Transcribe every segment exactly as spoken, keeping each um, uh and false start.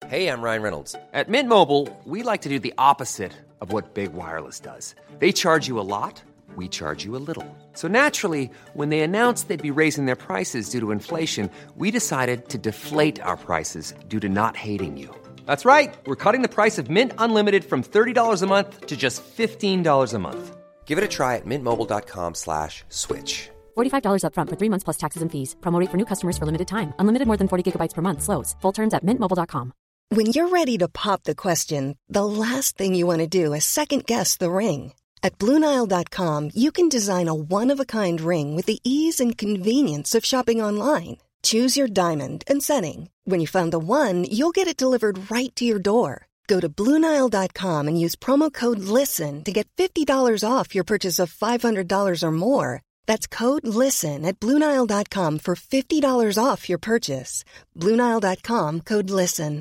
Hey, I'm Ryan Reynolds. At Mint Mobile, we like to do the opposite of what Big Wireless does. They charge you a lot, we charge you a little. So naturally, when they announced they'd be raising their prices due to inflation, we decided to deflate our prices due to not hating you. That's right. We're cutting the price of Mint Unlimited from thirty dollars a month to just fifteen dollars a month. Give it a try at mintmobile.com slash switch. forty-five dollars up front for three months plus taxes and fees. Promo rate for new customers for limited time. Unlimited more than forty gigabytes per month slows. Full terms at mint mobile dot com. When you're ready to pop the question, the last thing you want to do is second-guess the ring. At Blue Nile dot com, you can design a one-of-a-kind ring with the ease and convenience of shopping online. Choose your diamond and setting. When you find the one, you'll get it delivered right to your door. Go to Blue Nile dot com and use promo code LISTEN to get fifty dollars off your purchase of five hundred dollars or more. That's code LISTEN at Blue Nile dot com for fifty dollars off your purchase. Blue Nile dot com, code LISTEN.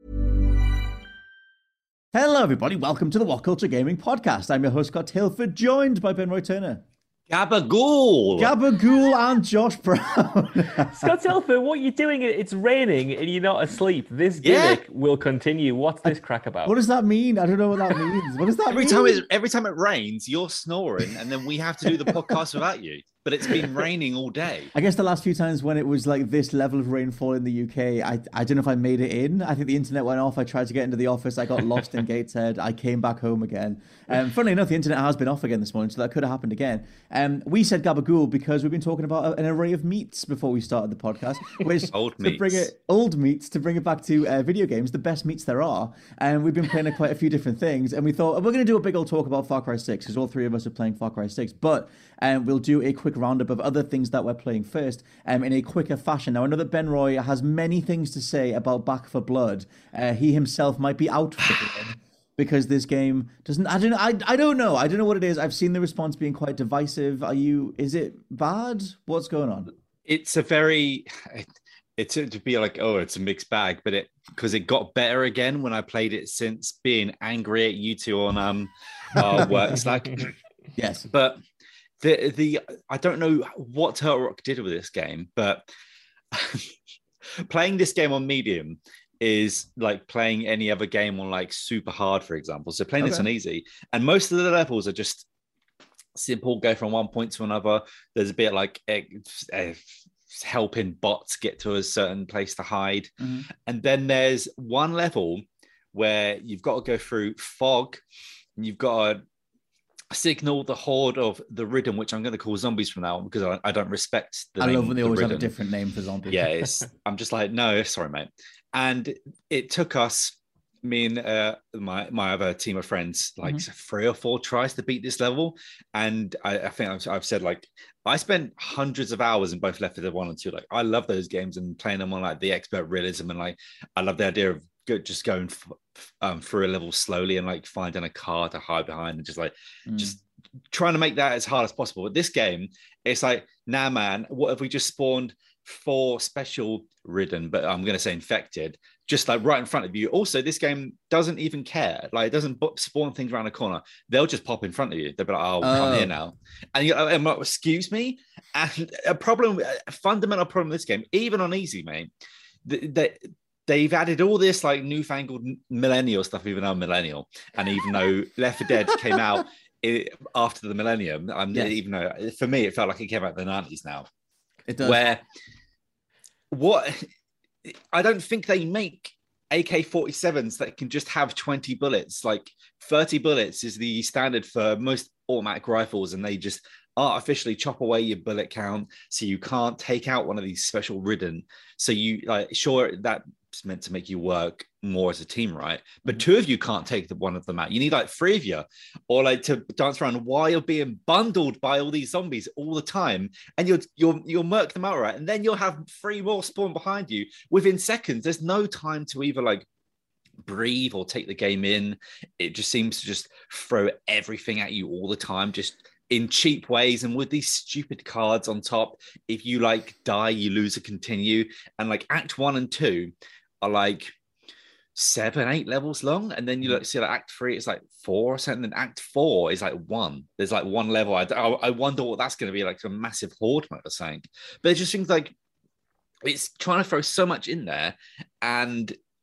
Hello, everybody. Welcome to the What Culture Gaming Podcast. I'm your host, Scott Tilford, joined by Ben Roy Turner. Gabagool! Gabagool and Josh Brown. Scott Tilford, what are you doing? It's raining and you're not asleep. This gimmick yeah. will continue. What's this crack about? What does that mean? I don't know what that means. What does that every mean? Time it, every time it rains, you're snoring, and then we have to do the podcast without you. But it's been raining all day. I guess the last few times when it was like this level of rainfall in the U K, I I don't know if I made it in. I think the internet went off. I tried to get into the office. I got lost in Gateshead. I came back home again. Um, funnily enough, the internet has been off again this morning, so that could have happened again. Um, we said Gabagool because we've been talking about an array of meats before we started the podcast. Which old to meats. Bring it, old meats, to bring it back to uh, video games, the best meats there are. And we've been playing quite a few different things. And we thought, we're going to do a big old talk about Far Cry six, because all three of us are playing Far Cry six. But um, we'll do a quick roundup of other things that we're playing first um, in a quicker fashion. Now, I know that Ben Roy has many things to say about Back for Blood. Uh, he himself might be out for it because this game doesn't. I don't know. I, I don't know. I don't know what it is. I've seen the response being quite divisive. Are you? Is it bad? What's going on? It's a very. It's to be like, oh, it's a mixed bag, but it because it got better again when I played it since being angry at you two on um our work Slack. Yes, but. The the I don't know what Turtle Rock did with this game, but playing this game on medium is like playing any other game on like super hard, for example. So playing okay. this on easy, and most of the levels are just simple, go from one point to another. There's a bit like uh, helping bots get to a certain place to hide, mm-hmm. and then there's one level where you've got to go through fog, and you've got to signal the horde of the Ridden, which I'm going to call zombies from now on because I, I don't respect the I name love when they the always Ridden. have a different name for zombies. Yeah, it's, I'm just like, no, sorry, mate. And it took us, me and uh, my my other team of friends, like mm-hmm. three or four tries to beat this level. And I, I think I've, I've said, like, I spent hundreds of hours in both Left four Dead one and two. Like, I love those games and playing them on like the expert realism, and like I love the idea of good, just going f- um, through a level slowly and like finding a car to hide behind and just like mm. just trying to make that as hard as possible. But this game, it's like, nah, man, what if we just spawned four special Ridden, but I'm going to say infected, just like right in front of you. Also, this game doesn't even care. Like, it doesn't spawn things around the corner. They'll just pop in front of you. They'll be like, oh, oh. come here now. And you're like, like, excuse me? And a problem, a fundamental problem with this game, even on easy, mate, that they've added all this like newfangled millennial stuff, even though I'm millennial. And even though Left four Dead came out it, after the millennium, um, yes. even though for me, it felt like it came out in the nineties now. It does. Where what I don't think they make A K forty-sevens that can just have twenty bullets. Like thirty bullets is the standard for most automatic rifles, and they just artificially chop away your bullet count so you can't take out one of these special Ridden. So you like, sure, that's meant to make you work more as a team, right? But two of you can't take the one of them out. You need like three of you, or like to dance around while you're being bundled by all these zombies all the time, and you'll you'll you'll murk them out, right? And then you'll have three more spawn behind you within seconds. There's no time to either like breathe or take the game in. It just seems to just throw everything at you all the time, just in cheap ways, and with these stupid cards on top. If you like die, you lose a continue, and like act one and two are like seven, eight levels long, and then you look see like act three, it's like four or something. Then act four is like one. There's like one level. I, I wonder what that's going to be like, a massive horde mode or something. But it just seems like it's trying to throw so much in there, and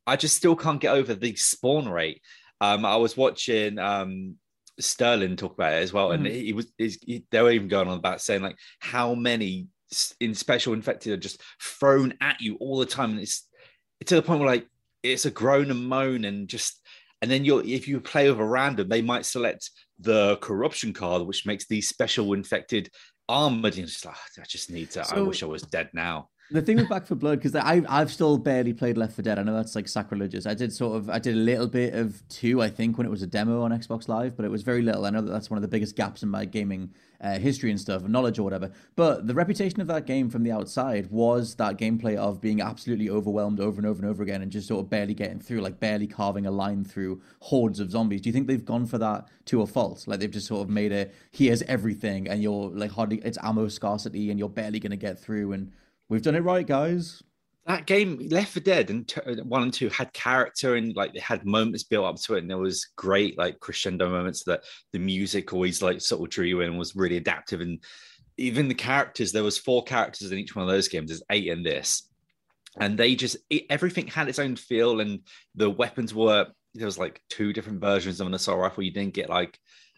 I just still can't get over the spawn rate. Um, I was watching um, Sterling talk about it as well, mm. and he was he, they were even going on about saying like how many in special infected are just thrown at you all the time, and it's, it's to the point where like it's a groan and moan, and just and then you're if you play with a random, they might select the corruption card, which makes these special infected armored. And just like I just need to. So, I wish I was dead now. The thing with Back four Blood, because I've I've still barely played Left four Dead. I know that's like sacrilegious. I did sort of I did a little bit of two, I think, when it was a demo on Xbox Live, but it was very little. I know that that's one of the biggest gaps in my gaming uh, history and stuff, knowledge or whatever. But the reputation of that game from the outside was that gameplay of being absolutely overwhelmed over and over and over again, and just sort of barely getting through, like barely carving a line through hordes of zombies. Do you think they've gone for that to a fault? Like they've just sort of made it, here's everything, and you're like hardly it's ammo scarcity, and you're barely going to get through, and we've done it right, guys. That game, Left four Dead and t- one and two, had character, and like they had moments built up to it, and there was great like crescendo moments that the music always like sort of drew you in and was really adaptive. And even the characters, there was four characters in each one of those games. There's eight in this, and they just it, everything had its own feel, and the weapons were there was like two different versions of an assault rifle. You didn't get like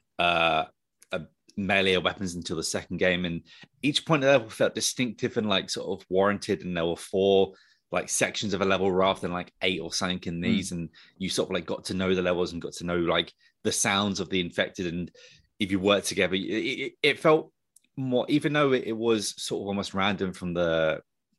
uh melee weapons until the second game, and each point of the level felt distinctive and like sort of warranted, and there were four like sections of a level rather than like eight or something in these, mm. and you sort of like got to know the levels and got to know like the sounds of the infected, and if you work together it, it, it felt more, even though it, it was sort of almost random from the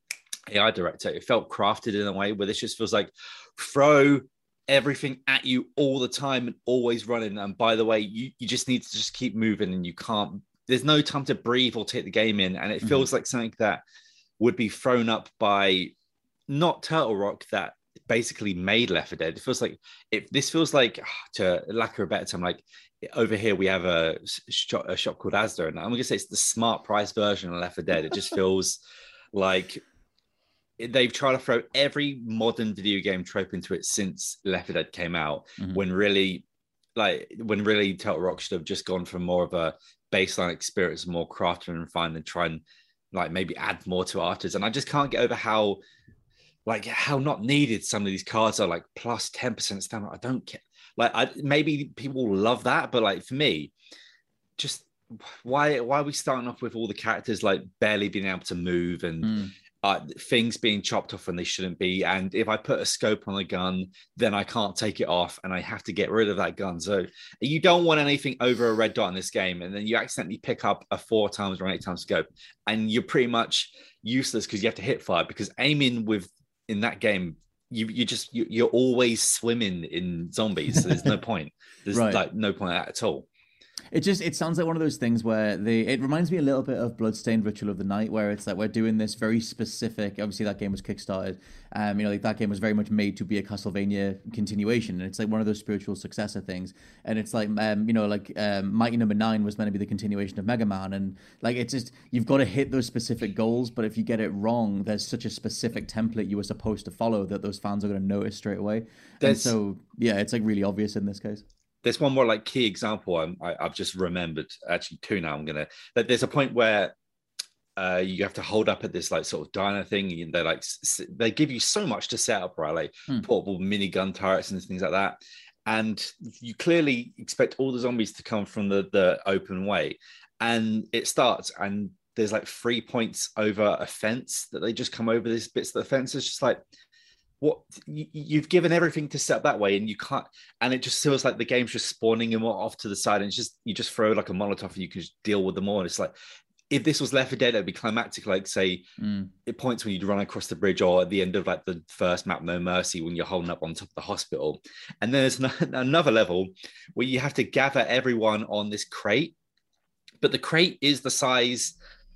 A I director, it felt crafted in a way where this just feels like throw everything at you all the time and always running. And by the way, you, you just need to just keep moving, and you can't, there's no time to breathe or take the game in. And it mm-hmm. feels like something that would be thrown up by not Turtle Rock that basically made Left four Dead. It feels like if this feels like, to lack of a better term, like over here we have a shop, a shop called Asda, and I'm gonna say it's the smart price version of Left four Dead. It just feels like they've tried to throw every modern video game trope into it since Left four Dead came out, mm-hmm. when really, like, when really Turtle Rock should have just gone for more of a baseline experience, more crafted and refined, and try and like maybe add more to artists. And I just can't get over how, like, how not needed some of these cards are. Like plus ten percent stamina. I don't care. Like, I maybe people love that, but like for me, just why why are we starting off with all the characters like barely being able to move and mm. Uh, things being chopped off when they shouldn't be, and if I put a scope on a gun, then I can't take it off, and I have to get rid of that gun. So you don't want anything over a red dot in this game, and then you accidentally pick up a four times or eight times scope, and you're pretty much useless because you have to hit fire. Because aiming with in that game, you you just you, you're always swimming in zombies. So there's no point. There's right. like no point at all. It just, it sounds like one of those things where they, it reminds me a little bit of Bloodstained Ritual of the Night, where it's like we're doing this very specific, obviously that game was kickstarted, um, you know, like that game was very much made to be a Castlevania continuation, and it's like one of those spiritual successor things, and it's like, um, you know, like um, Mighty Number Nine was meant to be the continuation of Mega Man, and like it's just, you've got to hit those specific goals, but if you get it wrong, there's such a specific template you were supposed to follow that those fans are going to notice straight away. There's... And so, yeah, it's like really obvious in this case. There's one more like key example I'm, I, I've just remembered, actually two now. I'm gonna. But there's a point where uh, you have to hold up at this like sort of diner thing, and they like they give you so much to set up, right? Like hmm. portable minigun turrets and things like that. And you clearly expect all the zombies to come from the the open way, and it starts and there's like three points over a fence that they just come over these bits of the fence. It's just like, what you, you've given everything to set up that way, and you can't, and it just feels like the game's just spawning them off to the side, and it's just, you just throw like a Molotov and you can just deal with them all. And it's like, if this was Left four Dead, it'd be climactic, like say mm. it points when you run across the bridge, or at the end of like the first map, No Mercy, when you're holding up on top of the hospital. And then there's another level where you have to gather everyone on this crate, but the crate is the size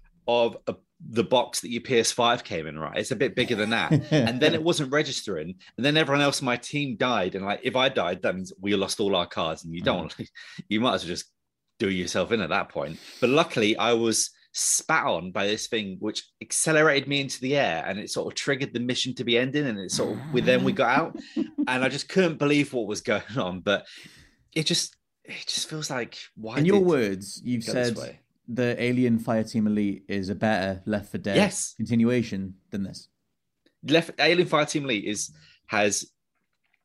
of a the box that your P S five came in, right? It's a bit bigger than that. And then it wasn't registering. And then everyone else in my team died. And like, if I died, that means we lost all our cards, and you don't, mm. you might as well just do yourself in at that point. But luckily I was spat on by this thing, which accelerated me into the air, and it sort of triggered the mission to be ending. And it sort of, with then we got out, and I just couldn't believe what was going on. But it just, it just feels like, why? In your words, you've said the Alien Fireteam Elite is a better Left four Dead yes. continuation than this. Left Alien Fireteam Elite is has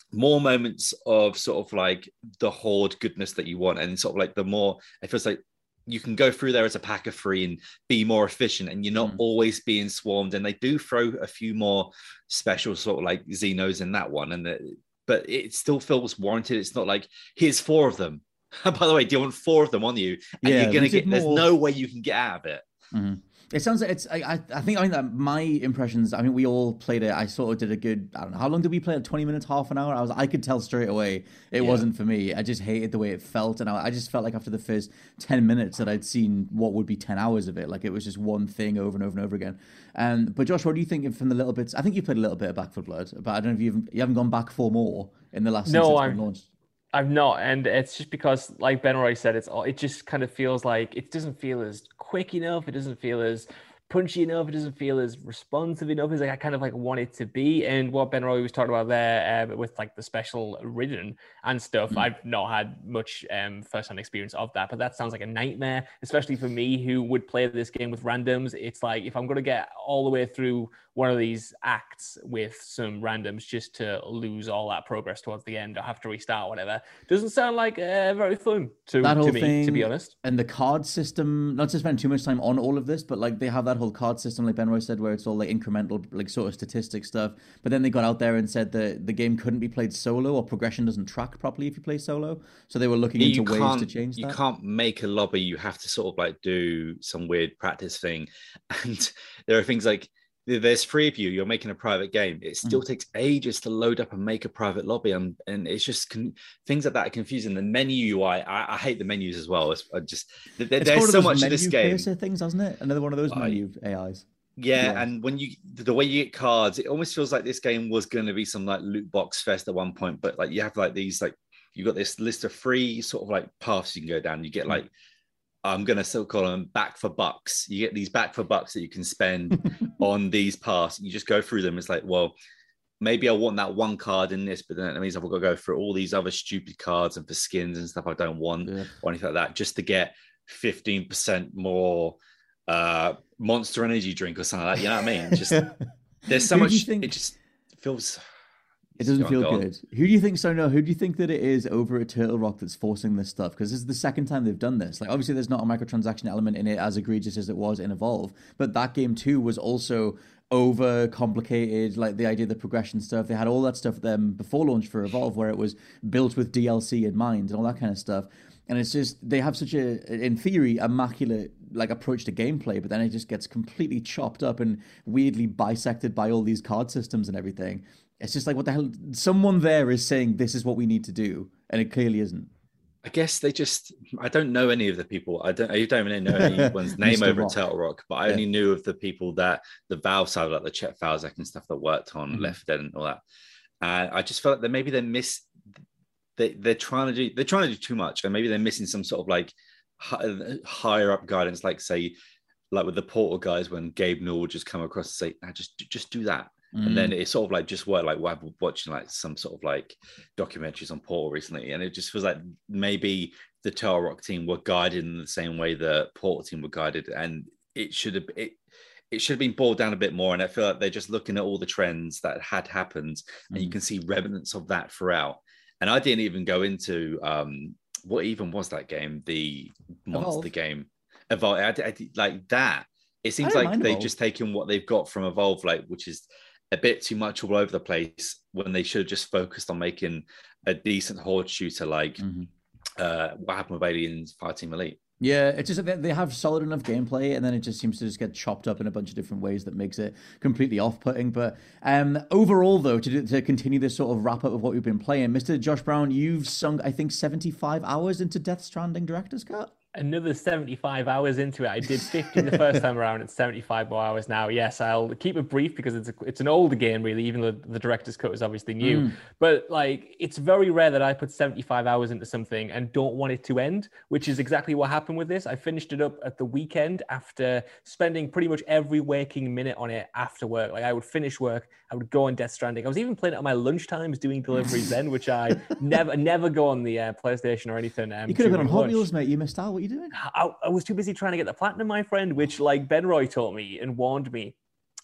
more moments of sort of like the horde goodness that you want, and sort of like the more it feels like you can go through there as a pack of three and be more efficient, and you're not mm. always being swarmed. And they do throw a few more special sort of like Xenos in that one, and the, but it still feels warranted. It's not like here's four of them. By the way, do you want four of them on you? And yeah, you're gonna get. More... There's no way you can get out of it. Mm-hmm. It sounds like it's. I, I think. I think that my impressions. I mean, we all played it. I sort of did a good. I don't know how long did we play it? Twenty minutes, half an hour. I was. I could tell straight away it yeah. wasn't for me. I just hated the way it felt, and I, I just felt like after the first ten minutes that I'd seen what would be ten hours of it. Like it was just one thing over and over and over again. And but Josh, what do you think from the little bits? I think you played a little bit of Back four Blood, but I don't know if you've you haven't gone back for more in the last. No, since I'm. launched. I've not, and it's just because, like Ben Roy said, it's all. It just kind of feels like it doesn't feel as quick enough. It doesn't feel as punchy enough. It doesn't feel as responsive enough as like I kind of like want it to be. And what Ben Roy was talking about there uh, with like the special ridden and stuff, mm. I've not had much um, first-hand experience of that, but that sounds like a nightmare, especially for me who would play this game with randoms. It's like if I'm going to get all the way through one of these acts with some randoms just to lose all that progress towards the end or have to restart, whatever, doesn't sound like uh, very fun to, that whole to me, thing, to be honest. And the card system, not to spend too much time on all of this, but like they have that whole card system, like Ben Roy said, where it's all like incremental, like sort of statistic stuff. But then they got out there and said that the game couldn't be played solo, or progression doesn't track properly if you play solo. So they were looking you into ways to change that. You can't make a lobby. You have to sort of like do some weird practice thing. And there are things like, there's three of you, you're making a private game. It still mm. takes ages to load up and make a private lobby. And, and it's just con- things like that are confusing. The menu U I, I, I hate the menus as well. It's I just there, There's so much of this game. Things, hasn't it? Another one of those uh, menu A Is. Yeah, yeah, and when you, the way you get cards, it almost feels like this game was going to be some like loot box fest at one point. But like you have like these, like you've got this list of free sort of like paths you can go down. You get like, I'm going to still call them back for bucks. You get these back for bucks that you can spend on these paths. You just go through them. It's like, well, maybe I want that one card in this, but then that means I've got to go through all these other stupid cards and for skins and stuff I don't want yeah. or anything like that, just to get fifteen percent more uh, Monster Energy drink or something like that. You know what I mean? Just there's so much, think... it just feels... It doesn't feel good. Who do you think, so no, who do you think that it is over at Turtle Rock that's forcing this stuff? Because this is the second time they've done this. Like, obviously, there's not a microtransaction element in it as egregious as it was in Evolve, but that game too was also over complicated. Like the idea of the progression stuff, they had all that stuff them before launch for Evolve, where it was built with D L C in mind and all that kind of stuff. And it's just, they have such a, in theory, immaculate like approach to gameplay, but then it just gets completely chopped up and weirdly bisected by all these card systems and everything. It's just like, what the hell? Someone there is saying this is what we need to do, and it clearly isn't. I guess they just, I don't know any of the people. I don't, I don't really know anyone's name over Rock. At Turtle Rock, but I yeah. only knew of the people that the Valve side, like the Chet Falzak and stuff that worked on mm-hmm. Left four Dead and all that. And I just felt like that maybe they miss, they, they're trying to do, they're trying to do too much, and maybe they're missing some sort of like high, higher up guidance, like say, like with the Portal guys, when Gabe Newell would just come across and say, ah, just, just do that. Mm. And then it sort of like just worked like well, watching like some sort of like documentaries on Portal recently. And it just feels like maybe the Turtle Rock team were guided in the same way the Portal team were guided. And it should have it, it should have been boiled down a bit more. And I feel like they're just looking at all the trends that had happened. And mm. you can see remnants of that throughout. And I didn't even go into um, what even was that game, the monster Evolve. game. Evolve. I, I, like that. It seems like they've just taken what they've got from Evolve, like which is a bit too much all over the place, when they should have just focused on making a decent horde shooter like mm-hmm. uh, what happened with Aliens Fireteam Elite. Yeah, it's just that they have solid enough gameplay, and then it just seems to just get chopped up in a bunch of different ways that makes it completely off-putting. But um, overall, though, to, to continue this sort of wrap-up of what we've been playing, Mister Josh Brown, you've sunk, I think, seventy-five hours into Death Stranding Director's Cut? Another seventy-five hours into it. I did fifty the first time around. It's seventy-five more hours now. Yes, I'll keep it brief because it's a, it's an older game, really, even though the director's cut is obviously new. Mm. But like, it's very rare that I put seventy-five hours into something and don't want it to end, which is exactly what happened with this. I finished it up at the weekend after spending pretty much every waking minute on it after work. Like, I would finish work, I would go on Death Stranding. I was even playing it on my lunch times, doing deliveries then, which I never never go on the uh, PlayStation or anything. Um, you could have been on Hot Wheels, mate. You missed out. What are you doing? I, I was too busy trying to get the platinum, my friend, which, like Ben Roy taught me and warned me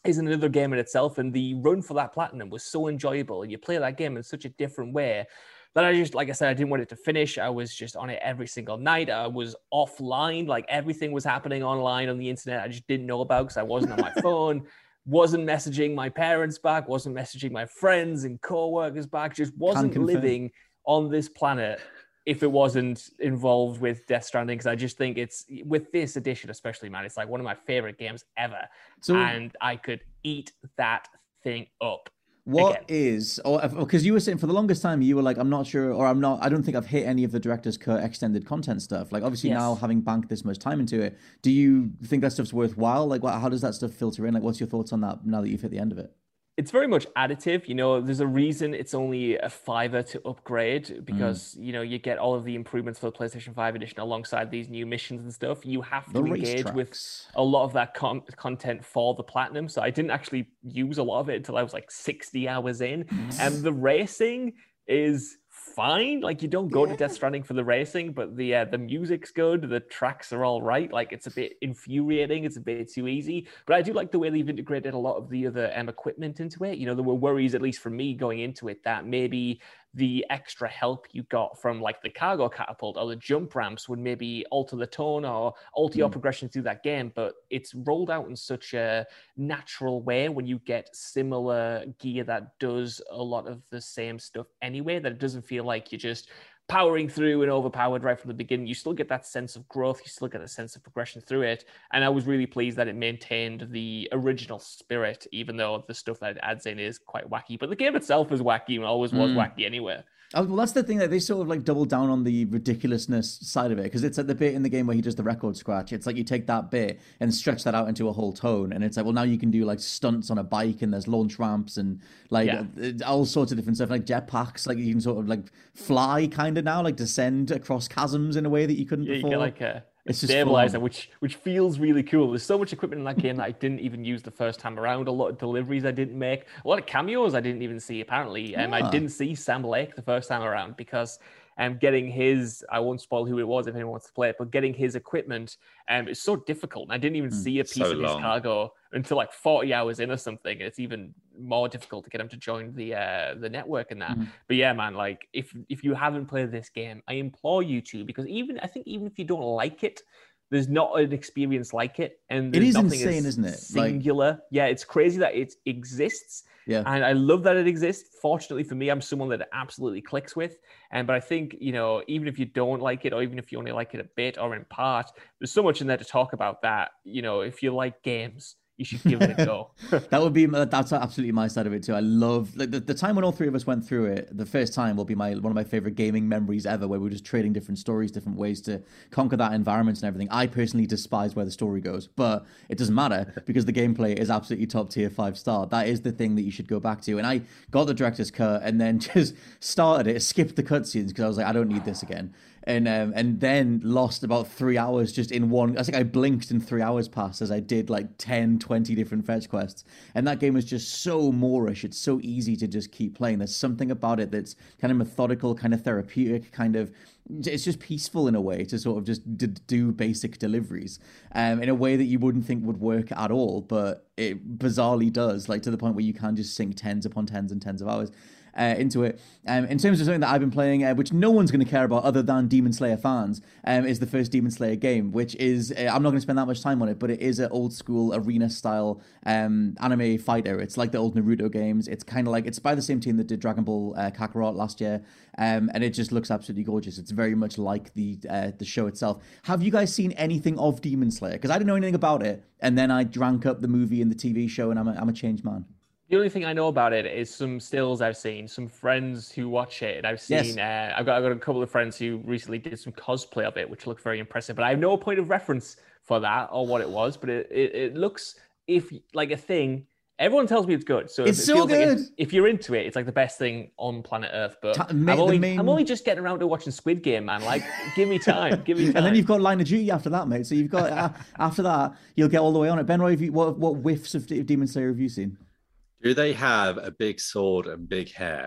is another game in itself. And the run for that platinum was so enjoyable. And you play that game in such a different way that I just, like I said, I didn't want it to finish. I was just on it every single night. I was offline. Like everything was happening online on the internet. I just didn't know about because I wasn't on my phone, wasn't messaging my parents back, wasn't messaging my friends and co-workers back, just wasn't living on this planet if it wasn't involved with Death Stranding. Because I just think it's, with this edition especially, man, it's like one of my favorite games ever. So, and I could eat that thing up. What again. is, or because you were saying for the longest time, you were like, I'm not sure, or I'm not, I don't think I've hit any of the director's cut extended content stuff. Like, obviously, yes. now having banked this much time into it, do you think that stuff's worthwhile? Like, what, how does that stuff filter in? Like, what's your thoughts on that now that you've hit the end of it? It's very much additive. You know, there's a reason it's only a fiver to upgrade because, mm. you know, you get all of the improvements for the PlayStation five edition alongside these new missions and stuff. You have to the engage with a lot of that con- content for the platinum. So I didn't actually use a lot of it until I was like sixty hours in. Mm. And the racing is fine. Like, you don't go yeah. to Death Stranding for the racing, but the uh, the music's good. The tracks are all right. Like, it's a bit infuriating. It's a bit too easy. But I do like the way they've integrated a lot of the other um, equipment into it. You know, there were worries, at least for me going into it, that maybe the extra help you got from like the cargo catapult or the jump ramps would maybe alter the tone or alter mm. your progression through that game. But it's rolled out in such a natural way when you get similar gear that does a lot of the same stuff anyway, that it doesn't feel like you're just powering through and overpowered right from the beginning. You still get that sense of growth. You still get a sense of progression through it. And I was really pleased that it maintained the original spirit, even though the stuff that it adds in is quite wacky. But the game itself is wacky and always was mm. wacky anyway. Oh, well, that's the thing, that they sort of like double down on the ridiculousness side of it, because it's like the bit in the game where he does the record scratch. It's like you take that bit and stretch that out into a whole tone, and it's like, well, now you can do like stunts on a bike, and there's launch ramps and like yeah. all sorts of different stuff, like jetpacks. Like you can sort of like fly kind of now, like descend across chasms in a way that you couldn't yeah, before. You get like a It's stabilizer, which which feels really cool. There's so much equipment in that game that I didn't even use the first time around. A lot of deliveries I didn't make. A lot of cameos I didn't even see, apparently. Um, yeah. I didn't see Sam Lake the first time around because um, getting his, I won't spoil who it was if anyone wants to play it, but getting his equipment um, is so difficult. And I didn't even mm, see a piece so of long. his cargo until like forty hours in or something. And it's even more difficult to get him to join the uh, the network and that. Mm. But yeah, man, like if if you haven't played this game, I implore you to, because even I think even if you don't like it, there's not an experience like it. And it is insane, isn't it? Singular. Like... Yeah, it's crazy that it exists. Yeah. And I love that it exists. Fortunately for me, I'm someone that it absolutely clicks with. And but I think, you know, even if you don't like it, or even if you only like it a bit or in part, there's so much in there to talk about that, you know, if you like games, you should give it a go. That would be, that's absolutely my side of it too. I love, like the, the time when all three of us went through it, the first time will be my one of my favorite gaming memories ever, where we were just trading different stories, different ways to conquer that environment and everything. I personally despise where the story goes, but it doesn't matter because the gameplay is absolutely top tier, five star. That is the thing that you should go back to. And I got the director's cut and then just started it, skipped the cutscenes because I was like, I don't need this again. And um, and then lost about three hours just in one. I think I blinked and three hours passed as I did like ten, twenty different fetch quests. And that game is just so Moorish. It's so easy to just keep playing. There's something about it that's kind of methodical, kind of therapeutic, kind of... It's just peaceful in a way to sort of just d- do basic deliveries um, in a way that you wouldn't think would work at all. But it bizarrely does, like to the point where you can just sink tens upon tens and tens of hours. Uh, into it. Um, in terms of something that I've been playing, uh, which no one's going to care about other than Demon Slayer fans, um, is the first Demon Slayer game, which is, uh, I'm not going to spend that much time on it, but it is an old school arena style um, anime fighter. It's like the old Naruto games. It's kind of like, it's by the same team that did Dragon Ball uh, Kakarot last year, um, and it just looks absolutely gorgeous. It's very much like the uh, the show itself. Have you guys seen anything of Demon Slayer? Because I didn't know anything about it, and then I drank up the movie and the T V show, and I'm a, I'm a changed man. The only thing I know about it is some stills I've seen, some friends who watch it, and I've seen. Yes. Uh, I've got I've got a couple of friends who recently did some cosplay of it, which looked very impressive. But I have no point of reference for that or what it was. But it, it, it looks if like a thing. Everyone tells me it's good, so it's it so good. Like if you're into it, it's like the best thing on planet Earth. But Ta- I'm, only, main... I'm only just getting around to watching Squid Game, man. Like, give me time, give me time. And then you've got Line of Duty after that, mate. So you've got uh, after that, you'll get all the way on it. Ben Roy, have you, what what whiffs of Demon Slayer have you seen? Do they have a big sword and big hair?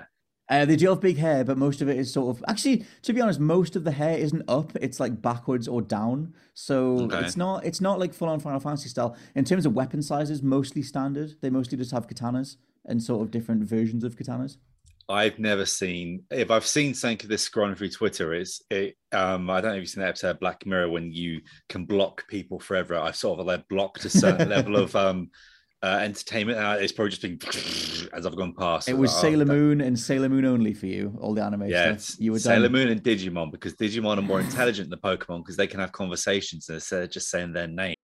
Uh, they do have big hair, but most of it is sort of actually, to be honest, most of the hair isn't up. It's like backwards or down. So Okay. it's not it's not like full on Final Fantasy style. In terms of weapon sizes, mostly standard. They mostly just have katanas and sort of different versions of katanas. I've never seen. If I've seen something of this scrolling through Twitter, is it? Um, I don't know if you've seen that episode of Black Mirror when you can block people forever. I've sort of like blocked a certain level of um, uh, entertainment. Uh, it's probably just been as I've gone past. It was Like, oh, Sailor that- Moon and Sailor Moon only for you, all the anime Yeah, stuff. it's You were Sailor done. Moon and Digimon, because Digimon are more intelligent than Pokemon because they can have conversations instead of just saying their name.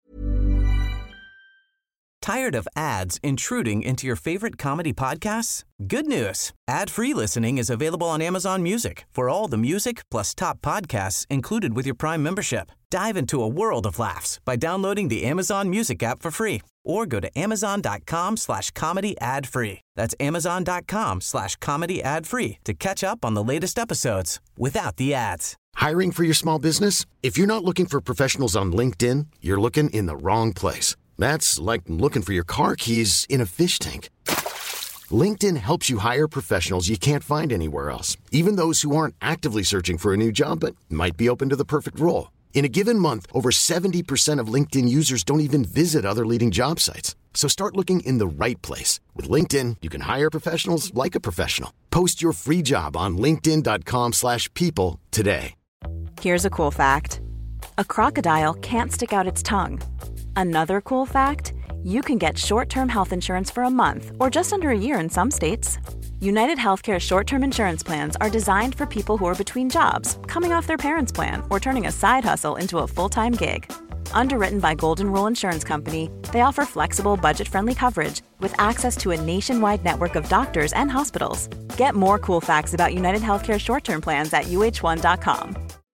Tired of ads intruding into your favorite comedy podcasts? Good news. Ad-free listening is available on Amazon Music for all the music plus top podcasts included with your Prime membership. Dive into a world of laughs by downloading the Amazon Music app for free or go to amazon.com slash comedy ad free. That's amazon.com slash comedy ad free to catch up on the latest episodes without the ads. Hiring for your small business? If you're not looking for professionals on LinkedIn, you're looking in the wrong place. That's like looking for your car keys in a fish tank. LinkedIn helps you hire professionals you can't find anywhere else, even those who aren't actively searching for a new job but might be open to the perfect role. In a given month, over seventy percent of LinkedIn users don't even visit other leading job sites. So start looking in the right place. With LinkedIn, you can hire professionals like a professional. Post your free job on linkedin.com slash people today. Here's a cool fact. A crocodile can't stick out its tongue. Another cool fact, you can get short-term health insurance for a month or just under a year in some states. United Healthcare short-term insurance plans are designed for people who are between jobs, coming off their parents' plan, or turning a side hustle into a full-time gig. Underwritten by Golden Rule Insurance Company, they offer flexible, budget-friendly coverage with access to a nationwide network of doctors and hospitals. Get more cool facts about United Healthcare short-term plans at U H one dot com.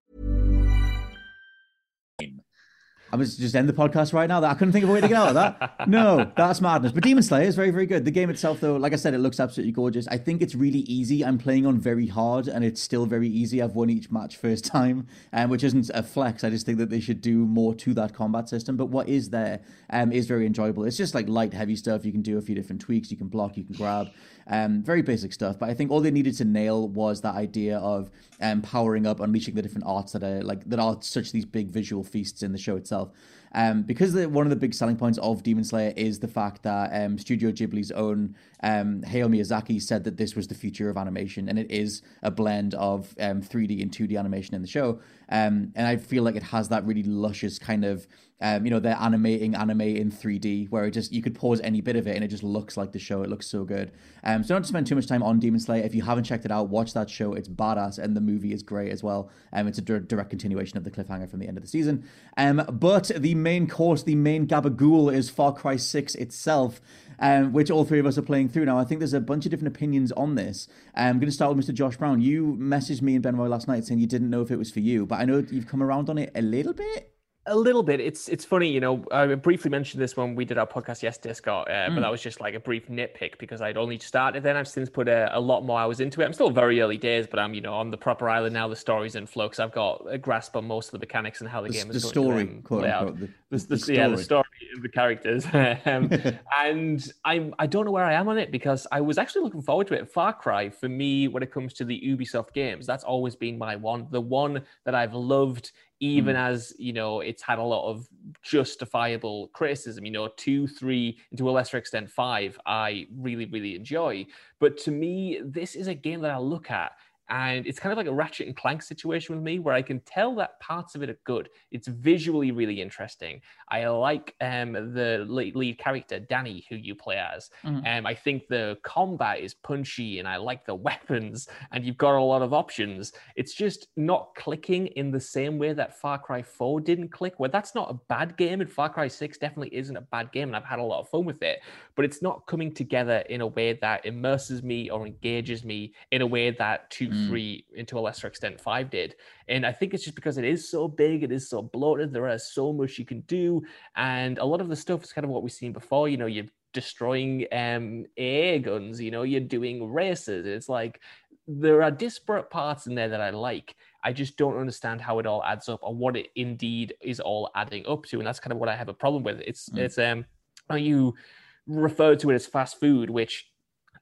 I was just end the podcast right now. That I couldn't think of a way to get out of that. No, that's madness. But Demon Slayer is very, very good. The game itself, though, like I said, it looks absolutely gorgeous. I think it's really easy. I'm playing on very hard, and it's still very easy. I've won each match first time, um, which isn't a flex. I just think that they should do more to that combat system. But what is there um, is very enjoyable. It's just like light, heavy stuff. You can do a few different tweaks. You can block. You can grab. Um, very basic stuff. But I think all they needed to nail was that idea of um, powering up, unleashing the different arts that are like that are such these big visual feasts in the show itself. Um, because the, one of the big selling points of Demon Slayer is the fact that um, Studio Ghibli's own um, Hayao Miyazaki said that this was the future of animation, and it is a blend of um, three D and two D animation in the show. Um, and I feel like it has that really luscious kind of, um, you know, they're animating anime in three D, where it just you could pause any bit of it and it just looks like the show. It looks so good. Um, so don't spend too much time on Demon Slayer. If you haven't checked it out, watch that show. It's badass, and the movie is great as well. Um, it's a d- direct continuation of the cliffhanger from the end of the season. Um, but the main course, the main gabagool is Far Cry six itself, um, which all three of us are playing through now. I think there's a bunch of different opinions on this. Um, I'm going to start with Mister Josh Brown. You messaged me and Ben Roy last night saying you didn't know if it was for you, but I know you've come around on it a little bit. A little bit. It's it's funny, you know, I briefly mentioned this when we did our podcast yesterday, Scott, uh, mm. but that was just like a brief nitpick because I'd only started then. I've since put a, a lot more hours into it. I'm still very early days, but I'm, you know, on the proper island now. The story's in flux. I've got a grasp on most of the mechanics and how the, the game is the going story, to um, quote play unquote, out. the, the, the, the story. Yeah, the story of the characters. um, and I'm, I don't know where I am on it because I was actually looking forward to it. Far Cry, for me, when it comes to the Ubisoft games, that's always been my one. The one that I've loved, even mm. as, you know, it's had a lot of justifiable criticism, you know, two, three, and to a lesser extent, five, I really, really enjoy. But to me, this is a game that I look at and it's kind of like a Ratchet and Clank situation with me where I can tell that parts of it are good. It's visually really interesting. I like um, the lead character, Danny, who you play as. Mm-hmm. Um, I think the combat is punchy and I like the weapons and you've got a lot of options. It's just not clicking in the same way that Far Cry four didn't click. Well, that's not a bad game, and Far Cry six definitely isn't a bad game and I've had a lot of fun with it, but it's not coming together in a way that immerses me or engages me in a way that two, three, and to a lesser extent five did. And I think it's just because it is so big, it is so bloated, there is so much you can do, and a lot of the stuff is kind of what we've seen before. You know, you're destroying um A A guns, you know, you're doing races. It's like there are disparate parts in there that I like. I just don't understand how it all adds up or what it indeed is all adding up to, and that's kind of what I have a problem with. It's mm. it's um you refer to it as fast food, which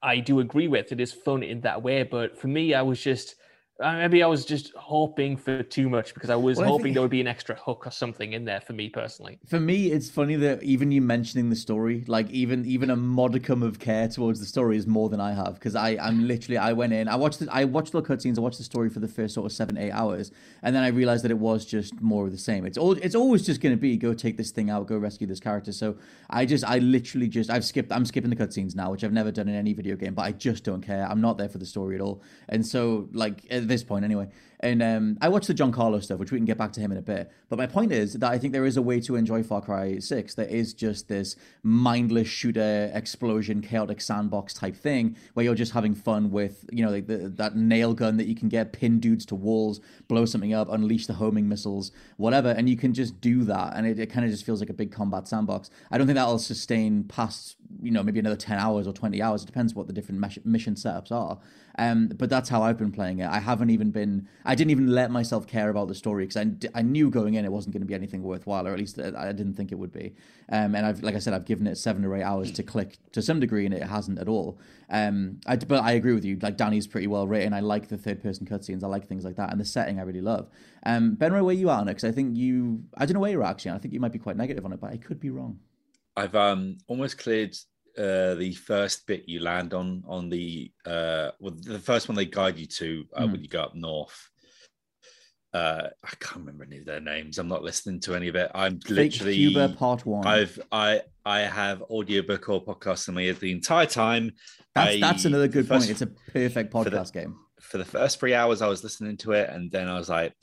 I do agree with. It is fun in that way, but for me, I was just uh, maybe I was just hoping for too much because I was well, hoping I think... there would be an extra hook or something in there for me personally. For me, it's funny that even you mentioning the story, like even even a modicum of care towards the story is more than I have because I I'm literally I went in, I watched the, I watched the cutscenes, I watched the story for the first sort of seven eight hours, and then I realized that it was just more of the same. It's all it's always just going to be go take this thing out, go rescue this character. So I just I literally just I've skipped I'm skipping the cutscenes now, which I've never done in any video game, but I just don't care. I'm not there for the story at all, and so like at this point anyway. And um, I watched the Giancarlo stuff, which we can get back to him in a bit. But my point is that I think there is a way to enjoy Far Cry six that is just this mindless shooter, explosion, chaotic sandbox type thing where you're just having fun with, you know, like the, that nail gun that you can get, pin dudes to walls, blow something up, unleash the homing missiles, whatever. And you can just do that. And it, it kind of just feels like a big combat sandbox. I don't think that'll sustain past, you know, maybe another ten hours or twenty hours. It depends what the different mesh- mission setups are. Um, but that's how I've been playing it. I haven't even been, I didn't even let myself care about the story because I, I knew going in it wasn't going to be anything worthwhile, or at least I didn't think it would be. Um, and I've, like I said, I've given it seven or eight hours to click to some degree, and it hasn't at all. Um, I, but I agree with you. Like Danny's pretty well written. I like the third person cutscenes. I like things like that, and the setting I really love. Um, Benroy, where you are on it? Because I think you, I don't know where you're actually. I think you might be quite negative on it, but I could be wrong. I've um almost cleared. Uh, the first bit you land on on the uh, well, the first one they guide you to uh, mm. when you go up north. Uh, I can't remember any of their names. I'm not listening to any of it. I'm Fake literally Cuba Part One. I've I I have audiobook or podcast in my ear the entire time. That's I, that's another good first, point. It's a perfect podcast for the, game. For the first three hours, I was listening to it, and then I was like,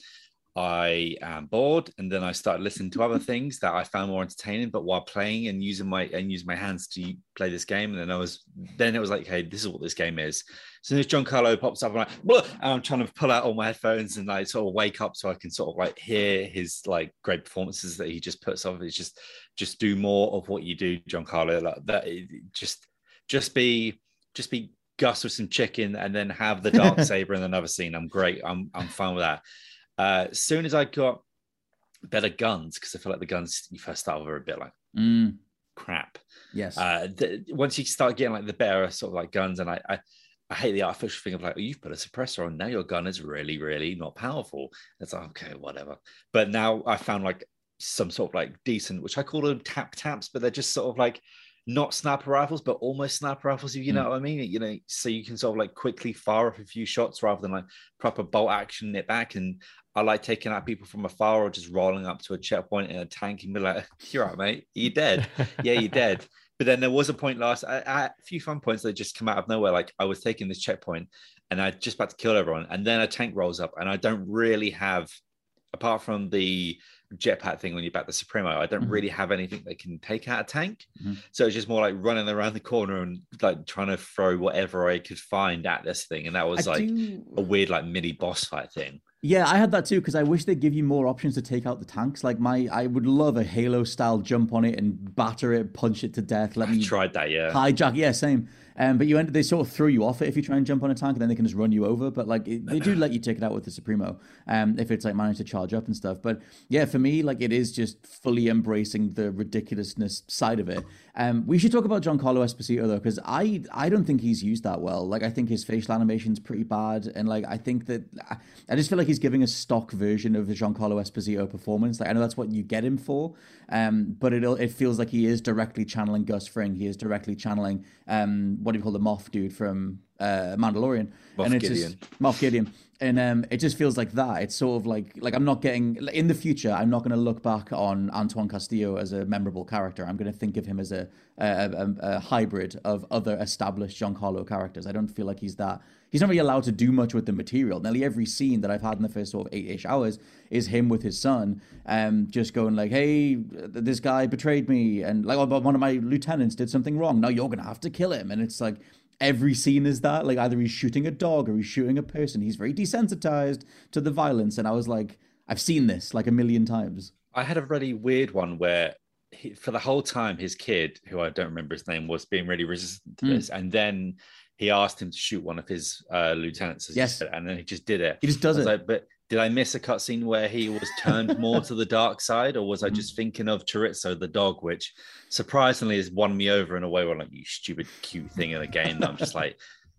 I am bored, and then I started listening to other things that I found more entertaining. But while playing and using my and using my hands to play this game, and then I was then it was like, hey, this is what this game is. As soon as Giancarlo pops up, I'm like, Bleh! And I'm trying to pull out all my headphones and like sort of wake up so I can sort of like hear his like great performances that he just puts off. It's just just do more of what you do, Giancarlo. Like that, just just be just be Gus with some chicken, and then have the dark saber in another scene. I'm great. I'm I'm fine with that. Uh, as soon as I got better guns, because I feel like the guns you first start with are a bit like mm. crap. Yes. Uh, the, once you start getting like the better sort of like guns, and I, I, I hate the artificial thing of like, oh, you've put a suppressor on, now your gun is really, really not powerful. It's like, okay, whatever. But now I found like some sort of like decent, which I call them tap taps, but they're just sort of like not sniper rifles, but almost sniper rifles, if you know mm. what I mean. You know, so you can sort of like quickly fire off a few shots rather than like proper bolt action it back. And I like taking out people from afar or just rolling up to a checkpoint in a tank and be like, you're right, mate. You're dead. Yeah, you're dead. But then there was a point last, I, I, a few fun points that just come out of nowhere. Like I was taking this checkpoint and I just about to kill everyone. And then a tank rolls up and I don't really have, apart from the jetpack thing when you're back the Supremo, I don't mm-hmm. really have anything that can take out a tank. Mm-hmm. So it's just more like running around the corner and like trying to throw whatever I could find at this thing. And that was I like do... a weird like mini boss fight thing. Yeah, I had that too, because I wish they'd give you more options to take out the tanks. Like my, I would love a Halo style jump on it and batter it, punch it to death. Let I've me tried that, yeah. Hijack, yeah, same. Um, but you end, they sort of throw you off it if you try and jump on a tank, and then they can just run you over. But like it, they do let you take it out with the Supremo, um, if it's like managed to charge up and stuff. But yeah, for me, like it is just fully embracing the ridiculousness side of it. Um, we should talk about Giancarlo Esposito though, because I I don't think he's used that well. Like I think his facial animation's pretty bad, and like I think that I just feel like he's giving a stock version of the Giancarlo Esposito performance. Like I know that's what you get him for, um, but it it feels like he is directly channeling Gus Fring. He is directly channeling um, what do you call the Moff dude from uh, Mandalorian, Moff and it's Gideon. Just, Moff Gideon. And um, it just feels like that. It's sort of like like I'm not getting in the future. I'm not going to look back on Antoine Castillo as a memorable character. I'm going to think of him as a a, a a hybrid of other established Giancarlo characters. I don't feel like he's that. He's not really allowed to do much with the material. Nearly every scene that I've had in the first sort of eight-ish hours is him with his son, um, just going like, "Hey, this guy betrayed me, and like, one of my lieutenants did something wrong. Now you're going to have to kill him." And it's like. Every scene is that, like either he's shooting a dog or he's shooting a person. He's very desensitized to the violence. And I was like, I've seen this like a million times. I had a really weird one where he, for the whole time, his kid, who I don't remember his name, was being really resistant to mm. this. And then he asked him to shoot one of his uh, lieutenants, as yes. he said, and then he just did it. He just does it. Like, but did I miss a cutscene where he was turned more to the dark side, or was I just thinking of Chorizo the dog, which surprisingly has won me over in a way where I'm like, you stupid cute thing in a game that I'm just like,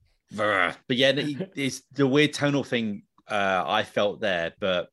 Brr. But yeah, it's the weird tonal thing uh, I felt there, but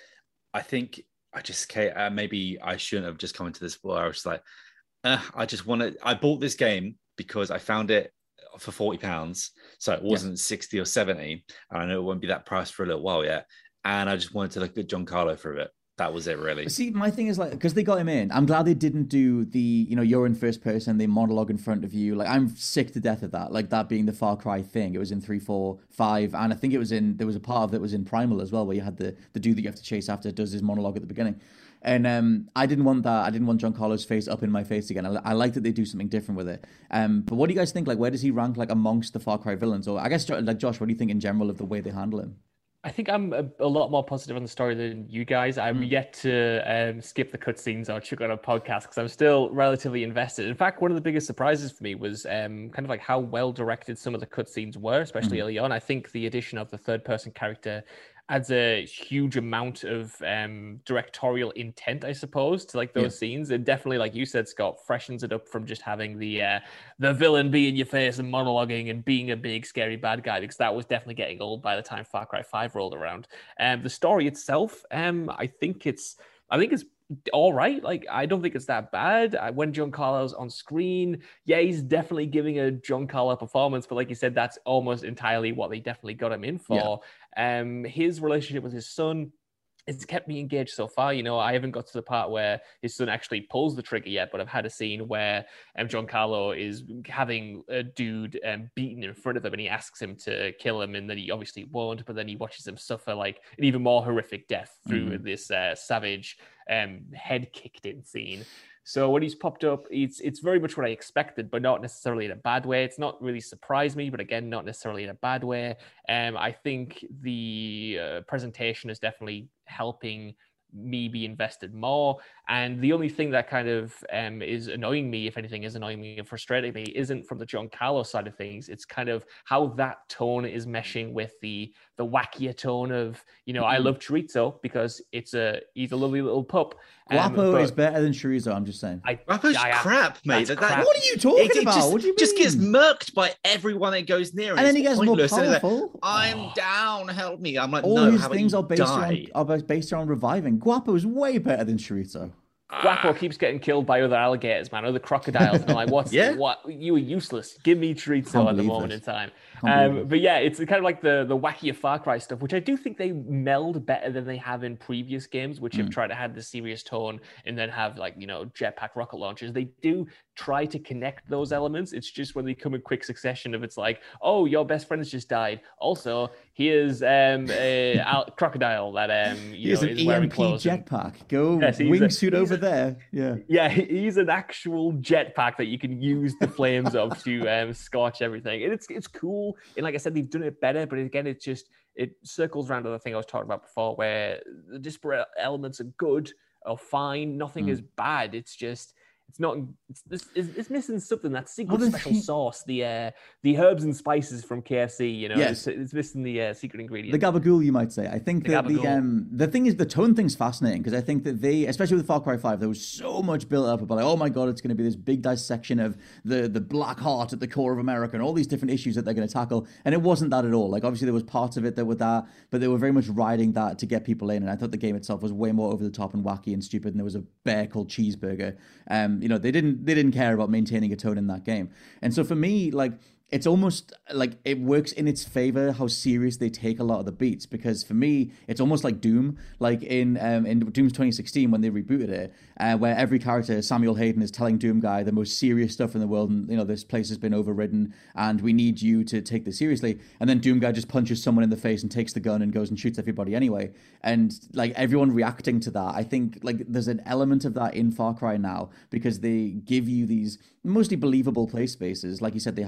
I think I just uh, maybe I shouldn't have just come into this where I was like, uh, I just want to. I bought this game because I found it for forty pounds, so it wasn't yeah. sixty or seventy, and I know it won't be that price for a little while yet. And I just wanted to look at Giancarlo for a bit. That was it, really. See, my thing is like, because they got him in, I'm glad they didn't do the, you know, you're in first person, they monologue in front of you. Like, I'm sick to death of that. Like, that being the Far Cry thing. It was in three, four, five, and I think it was in, there was a part of it was in Primal as well, where you had the, the dude that you have to chase after does his monologue at the beginning. And um, I didn't want that. I didn't want Giancarlo's face up in my face again. I, I like that they do something different with it. Um, but what do you guys think? Like, where does he rank, like, amongst the Far Cry villains? Or I guess, like, Josh, what do you think in general of the way they handle him? I think I'm a, a lot more positive on the story than you guys. I'm mm. yet to um, skip the cutscenes or check on a podcast because I'm still relatively invested. In fact, one of the biggest surprises for me was um, kind of like how well directed some of the cutscenes were, especially mm. early on. I think the addition of the third person character adds a huge amount of um, directorial intent, I suppose, to like those yeah. scenes. And definitely, like you said, Scott, freshens it up from just having the uh, the villain be in your face and monologuing and being a big, scary bad guy, because that was definitely getting old by the time Far Cry five rolled around. Um, the story itself, um, I think it's, I think it's all right. Like, I don't think it's that bad. I, when Giancarlo's on screen, yeah, he's definitely giving a Giancarlo performance, but like you said, that's almost entirely what they definitely got him in for. Yeah. Um, his relationship with his son, it's kept me engaged so far. You know, I haven't got to the part where his son actually pulls the trigger yet, but I've had a scene where um, Giancarlo is having a dude um, beaten in front of him and he asks him to kill him, and then he obviously won't, but then he watches him suffer like an even more horrific death through mm-hmm. this uh, savage um, head kicked in scene. So when he's popped up, it's it's very much what I expected, but not necessarily in a bad way. It's not really surprised me, but again, not necessarily in a bad way. Um, I think the uh, presentation is definitely helping me be invested more. And the only thing that kind of um, is annoying me, if anything is annoying me and frustrating me, isn't from the Giancarlo side of things. It's kind of how that tone is meshing with the the wackier tone of, you know, mm-hmm. I love Chorizo because it's a he's a lovely little pup. Guapo um, is better than Chorizo, I'm just saying. I, Guapo's I, crap, mate. That, crap. What are you talking it, it about? Just, what do you mean? Just gets murked by everyone that goes near it. And then he gets more pointless. powerful. Like, I'm down, help me. I'm like, all no, his how things are based die? around are based around reviving. Guapo is way better than Chorizo. Guapo keeps getting killed by other alligators, man, other crocodiles. And I'm like, what's yeah? what? You are useless. Give me Chorizo at the moment this. in time. Um, but yeah, it's kind of like the the wackier Far Cry stuff, which I do think they meld better than they have in previous games, which mm. have tried to have the serious tone and then have like, you know, jetpack rocket launchers. They do try to connect those elements. It's just when they come in quick succession of it's like, oh, your best friend has just died. Also, here's um, a al- crocodile that um, you here's know, an is wearing E M P clothes. jetpack. Go yes, wingsuit over there. Yeah, yeah, he's an actual jetpack that you can use the flames of to um, scorch everything. And it's it's cool. And like I said, they've done it better. But again, it's just it circles around to the thing I was talking about before, where the disparate elements are good or fine. Nothing mm. is bad. It's just. It's not. It's, it's, it's missing something. That secret well, special he... sauce, the uh, the herbs and spices from K F C. You know, yes. it's, it's missing the uh, secret ingredient. The gabagool, you might say. I think the that the um the thing is the tone thing's fascinating because I think that they, especially with Far Cry five, there was so much built up about like, oh my god, it's going to be this big dissection of the the black heart at the core of America and all these different issues that they're going to tackle, and it wasn't that at all. Like obviously there was parts of it that were that, but they were very much riding that to get people in. And I thought the game itself was way more over the top and wacky and stupid. And there was a bear called Cheeseburger. Um, you know, they didn't they didn't care about maintaining a tone in that game. And so for me, like, it's almost like it works in its favor how serious they take a lot of the beats, because for me it's almost like Doom, like in um, in Doom's twenty sixteen when they rebooted it, uh, where every character, Samuel Hayden, is telling Doom Guy the most serious stuff in the world, and you know, this place has been overridden and we need you to take this seriously, and then Doom Guy just punches someone in the face and takes the gun and goes and shoots everybody anyway, and like everyone reacting to that. I think like there's an element of that in Far Cry now because they give you these mostly believable play spaces, like you said, they have like over the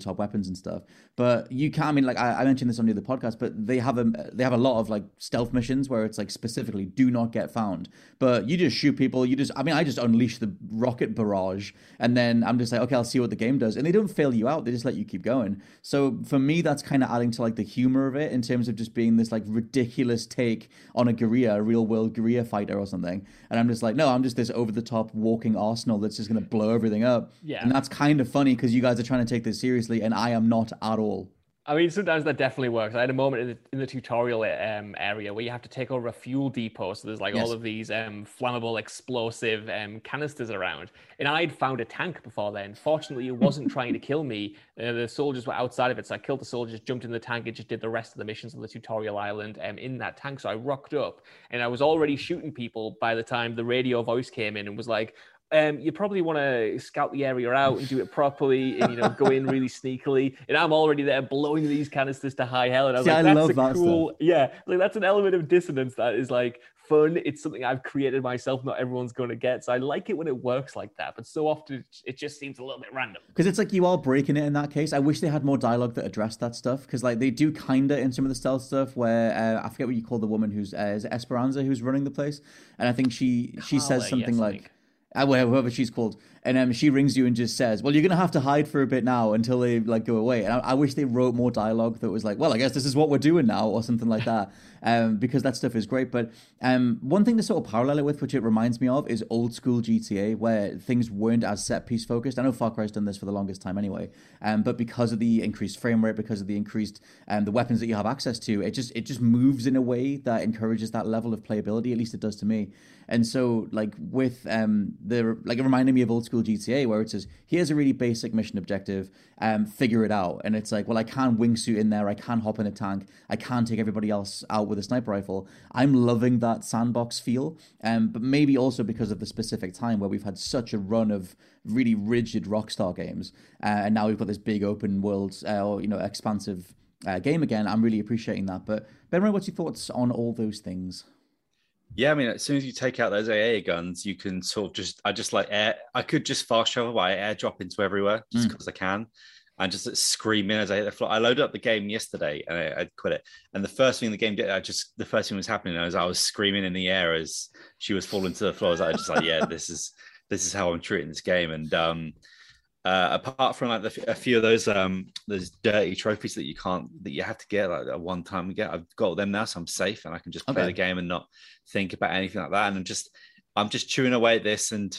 top weapons and stuff. But you can, I mean, like I, I mentioned this on the other podcast, but they have a they have a lot of like stealth missions where it's like specifically do not get found. But you just shoot people. You just, I mean, I just unleash the rocket barrage, and then I'm just like, okay, I'll see what the game does, and they don't fail you out. They just let you keep going. So for me, that's kind of adding to like the humor of it in terms of just being this like ridiculous take on a guerrilla, a real world guerrilla fighter or something. And I'm just like, no, I'm just this over the top walking arsenal that's just going to blow everything up. Yeah. And that's kind of funny because you guys are trying to take this seriously, and I am not at all. I mean, sometimes that definitely works. I had a moment in the, in the tutorial um, area where you have to take over a fuel depot. So there's like yes. all of these um, flammable, explosive um, canisters around. And I'd found a tank before then. Fortunately, it wasn't trying to kill me. Uh, the soldiers were outside of it. So I killed the soldiers, jumped in the tank, and just did the rest of the missions on the tutorial island um, in that tank. So I rocked up and I was already shooting people by the time the radio voice came in and was like, Um, you probably want to scout the area out and do it properly and, you know, go in really sneakily. And I'm already there blowing these canisters to high hell. And I was See, like, I that's love a that cool, stuff. yeah, like that's an element of dissonance that is like fun. It's something I've created myself. Not everyone's going to get. So I like it when it works like that. But so often it just seems a little bit random. Because it's like you are breaking it in that case. I wish they had more dialogue that addressed that stuff. Because like they do kind of in some of the stealth stuff where uh, I forget what you call the woman who's uh, is it Esperanza who's running the place. And I think she, she Carla, says something yes, like, Uh, whoever she's called, and um, she rings you and just says, well, you're going to have to hide for a bit now until they like go away. And I, I wish they wrote more dialogue that was like, well, I guess this is what we're doing now, or something like that, um, because that stuff is great. But um, one thing to sort of parallel it with, which it reminds me of, is old school G T A, where things weren't as set piece focused. I know Far Cry's done this for the longest time anyway, um, but because of the increased frame rate, because of the increased um, the weapons that you have access to, it just it just moves in a way that encourages that level of playability. At least it does to me. And so, like with um, the like, it reminded me of old school G T A, where it says, "Here's a really basic mission objective, um, figure it out." And it's like, well, I can wingsuit in there, I can hop in a tank, I can take everybody else out with a sniper rifle. I'm loving that sandbox feel, um, but maybe also because of the specific time where we've had such a run of really rigid Rockstar games, uh, and now we've got this big open world, uh, or you know, expansive uh, game again. I'm really appreciating that. But Ben, what's your thoughts on all those things? Yeah, I mean, as soon as you take out those A A guns, you can sort of just, I just like air, I could just fast travel by airdrop into everywhere just because mm. I can, and just screaming as I hit the floor. I loaded up the game yesterday and I, I quit it. And the first thing the game did, I just, the first thing was happening was I was screaming in the air as she was falling to the floor. I was like, just like, yeah, this is, this is how I'm treating this game. And um, uh, apart from like the, a few of those, um, those dirty trophies that you can't, that you have to get like a one time you get, I've got them now, so I'm safe and I can just play okay. the game and not think about anything like that. And I'm just, I'm just chewing away at this, and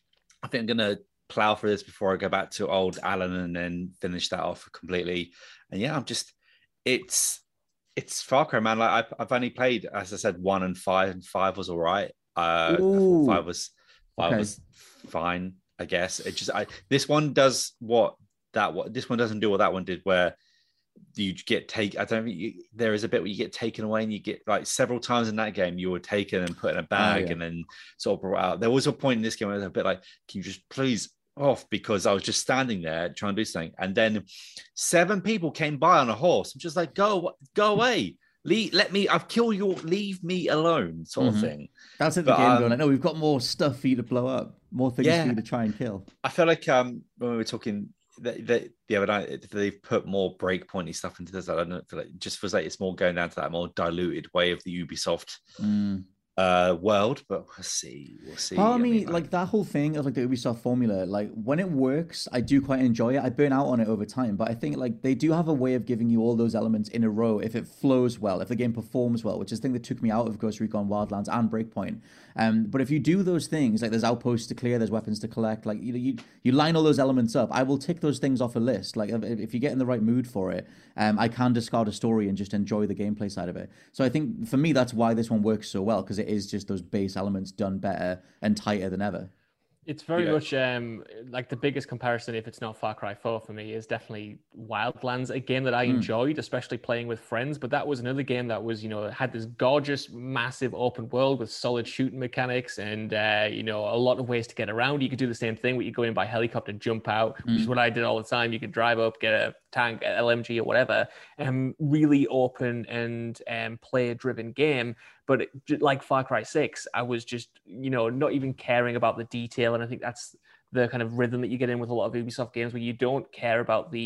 I think I'm gonna plow through this before I go back to old Alan and then finish that off completely. And yeah, I'm just, it's, it's Far Cry, man. Like I've, I've only played, as I said, one and five, and five was all right. Uh, five was, five okay. was fine. I guess it just I this one does what that what this one doesn't do what that one did, where you get take I don't think you, there is a bit where you get taken away and you get like several times in that game you were taken and put in a bag oh, yeah. and then sort of brought out. There was a point in this game where I was a bit like, can you just please off, because I was just standing there trying to do something, and then seven people came by on a horse. I'm just like, go go away. Leave, let me, I've killed you, leave me alone, sort mm-hmm. of thing. That's it, the but, game um, going like, no, we've got more stuff for you to blow up, more things yeah. for you to try and kill. I feel like um, when we were talking the, the, the other night, they've put more breakpointy stuff into this. I don't know, feel like it just feels like it's more going down to that more diluted way of the Ubisoft mm. uh, world, but we'll see. We'll see. Part of me, I mean, like, like that whole thing of like the Ubisoft formula, like when it works, I do quite enjoy it. I burn out on it over time, but I think like they do have a way of giving you all those elements in a row if it flows well, if the game performs well, which is the thing that took me out of Ghost Recon Wildlands and Breakpoint. Um, but if you do those things, like there's outposts to clear, there's weapons to collect, like you know, you you line all those elements up, I will tick those things off a list. Like if, if you get in the right mood for it, um, I can discard a story and just enjoy the gameplay side of it. So I think for me, that's why this one works so well, because it is just those base elements done better and tighter than ever. It's very yeah. much um, like the biggest comparison, if it's not Far Cry four for me, is definitely Wildlands, a game that I mm. enjoyed, especially playing with friends. But that was another game that was, you know, had this gorgeous, massive open world with solid shooting mechanics and, uh, you know, a lot of ways to get around. You could do the same thing where you go in by helicopter, jump out, mm. which is what I did all the time. You could drive up, get a tank, L M G or whatever. Um, really open and um, player-driven game. But it, like Far Cry six, I was just, you know, not even caring about the detail. And I think that's the kind of rhythm that you get in with a lot of Ubisoft games, where you don't care about the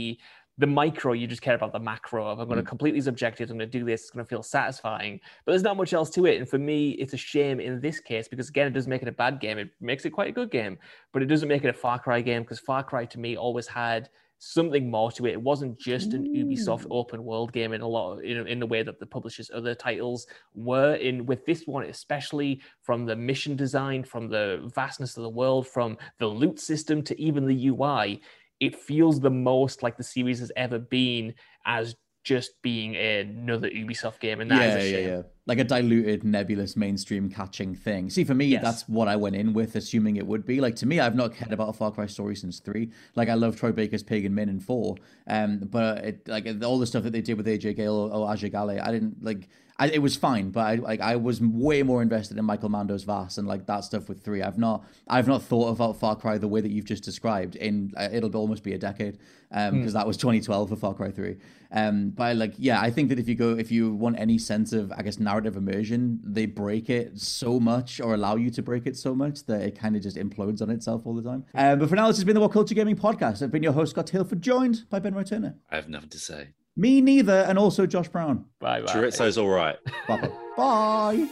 the micro, you just care about the macro of I'm going to complete these objectives, I'm going to do this, it's going to feel satisfying. But there's not much else to it. And for me, it's a shame in this case because, again, it doesn't make it a bad game. It makes it quite a good game, but it doesn't make it a Far Cry game because Far Cry to me always had something more to it. It wasn't just an Ubisoft open world game in a lot of, in, in the way that the publisher's other titles were. In with this one, especially from the mission design, from the vastness of the world, from the loot system to even the U I, it feels the most like the series has ever been as just being another Ubisoft game, and that yeah, is a shame. Yeah, yeah, like a diluted, nebulous, mainstream catching thing. See, for me, Yes. that's what I went in with, assuming it would be. Like, to me, I've not cared about a Far Cry story since three. Like, I love Troy Baker's Pagan Min in four, um, but it, like all the stuff that they did with A J Gale or, or Ajay Gale, I didn't like. I, it was fine, but I like I was way more invested in Michael Mando's Vass and like that stuff with three. I've not I've not thought about Far Cry the way that you've just described. In uh, it'll almost be a decade because um, mm. that was twenty twelve for Far Cry three. Um, but I, like yeah, I think that if you go if you want any sense of I guess narrative immersion, they break it so much or allow you to break it so much that it kind of just implodes on itself all the time. Um, but for now, this has been the What Culture Gaming Podcast. I've been your host Scott Tailford, joined by Ben Roy Turner. I have nothing to say. Me neither, and also Josh Brown. Bye bye. Chorizo's all right. Bye. Bye.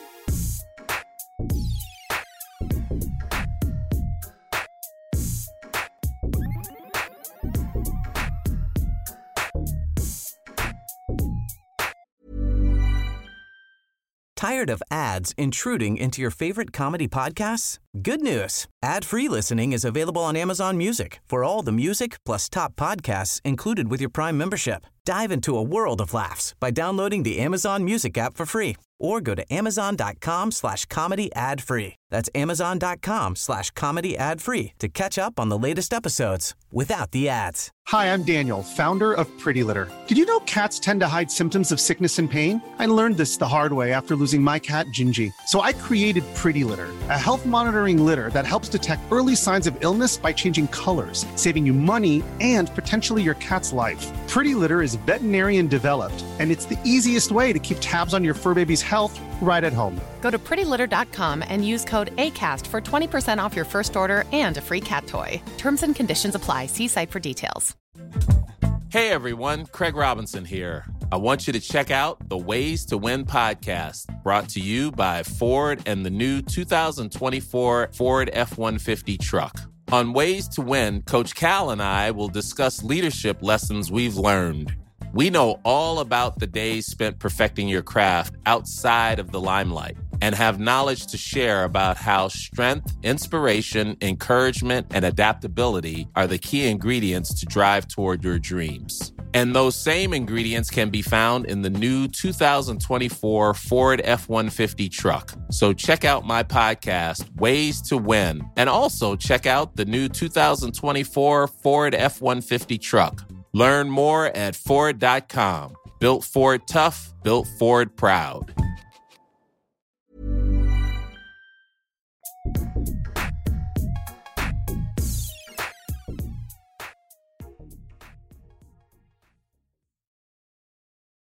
Tired of ads intruding into your favorite comedy podcasts? Good news. Ad-free listening is available on Amazon Music for all the music plus top podcasts included with your Prime membership. Dive into a world of laughs by downloading the Amazon Music app for free or go to amazon.com slash comedy ad free. That's amazon.com slash comedy ad free to catch up on the latest episodes without the ads. Hi, I'm Daniel, founder of Pretty Litter. Did you know cats tend to hide symptoms of sickness and pain? I learned this the hard way after losing my cat, Gingy. So I created Pretty Litter, a health monitoring litter that helps detect early signs of illness by changing colors, saving you money and potentially your cat's life. Pretty Litter is veterinarian developed, and it's the easiest way to keep tabs on your fur baby's health right at home. Go to pretty litter dot com and use code ACAST for twenty percent off your first order and a free cat toy. Terms and conditions apply. See site for details. Hey everyone, Craig Robinson here. I want you to check out the Ways to Win podcast, brought to you by Ford and the new two thousand twenty-four Ford F one fifty truck. On Ways to Win, Coach Cal and I will discuss leadership lessons we've learned. We know all about the days spent perfecting your craft outside of the limelight and have knowledge to share about how strength, inspiration, encouragement, and adaptability are the key ingredients to drive toward your dreams. And those same ingredients can be found in the new two thousand twenty-four Ford F one fifty truck. So check out my podcast, Ways to Win, and also check out the new two thousand twenty-four Ford F one fifty truck. Learn more at Ford dot com. Built Ford tough, built Ford proud.